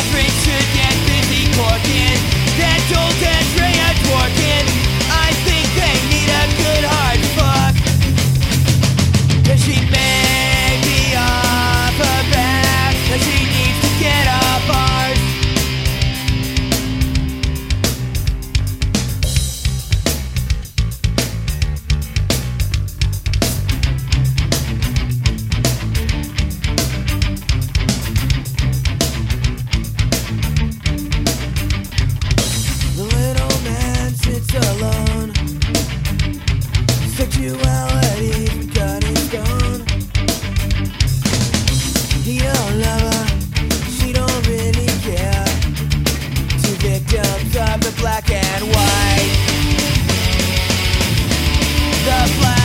drinks to get busy corking. That old Andrea twerking. I think they need a good hard fuck. Cause she made me off her back. Cause she needs to get off ours. The little man sits alone. Sexuality from cutting stone. He don't love her, she don't really care. Two victims of the black and white. The black